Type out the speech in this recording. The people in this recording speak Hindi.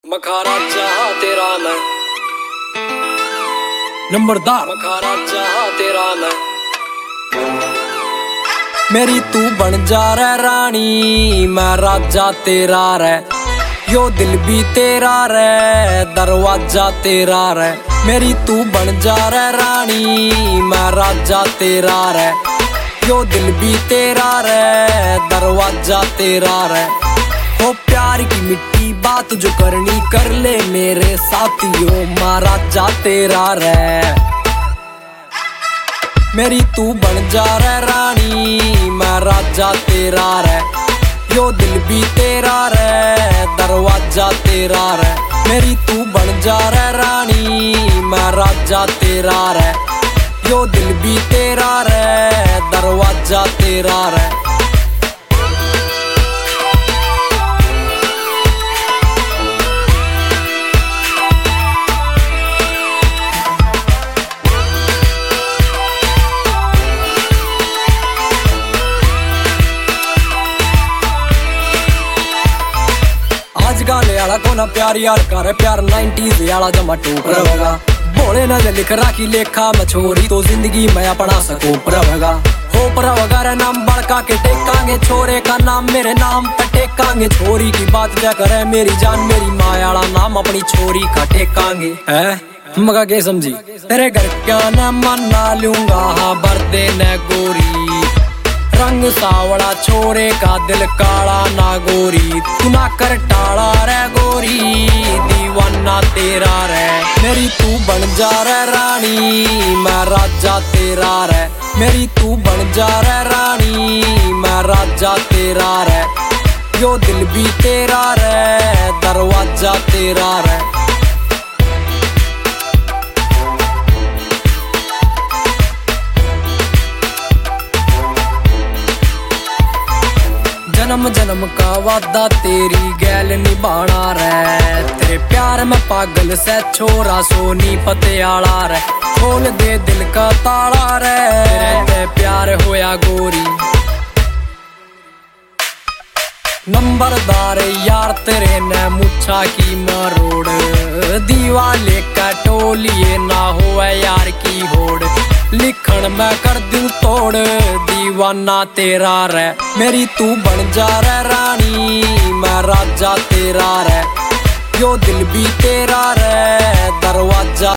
मखारा चाह तेरा मैं नंबरदार मखारा चाह तेरा मैं मेरी तू बन जा रे रानी मैं राजा तेरा रे यो दिल भी तेरा रे दरवाजा तेरा रे मेरी तू बन जा रे रानी मैं राजा तेरा रे यो दिल भी तेरा रे दरवाजा तेरा रे हो प्यार की मिट्टी बात जो करनी कर ले मेरे साथियों मैं राजा तेरा रे मेरी तू बन जा रे रानी मैं राजा तेरा रे यो दिल भी तेरा रे दरवाजा तेरा रे मेरी तू बन जा रे रानी मैं राजा तेरा रे यो दिल भी तेरा रे दरवाजा तेरा रे गाने वाला को ना प्यार यार कर प्यार 90s वाला जमा टोप रहेगा भोले न लिख राखी लेखा मैं छोरी तो जिंदगी में अपना सकोप रहेगा हो प्रवगा रे नाम बड़का के टेकांगे छोरे का नाम मेरे नाम पे टेकांगे छोरी की बात क्या करे मेरी जान मेरी माया वाला नाम अपनी छोरी का टेकांगे है मगा के समझी तेरे घर क्या न मना लूंगा हाँ बरदे न गोरी रंग सावड़ा छोरे का दिल काला ना गोरी तू ना कर टाला रे गोरी दीवाना तेरा रे मेरी तू बन जा रे रानी मैं राजा तेरा रे मेरी तू बन जा रे रानी मैं राजा तेरा रे यो दिल भी तेरा रे दरवाजा तेरा रे जन्म जन्म का वादा तेरी गैल निभाना रे तेरे प्यार में पागल से छोरा सोनी पतियाला रे खोल दे दिल का ताला रे ते प्यार होया गोरी नंबरदार यार तेरे ने मुच्छा की मरोड़ दीवाले का टोलिए ना होए यार की होड़ लिखण मैं कर दूं तोड़ दीवाना तेरा रे मेरी तू बन जा रे रानी मैं राजा तेरा रे यो दिल भी तेरा रे दरवाजा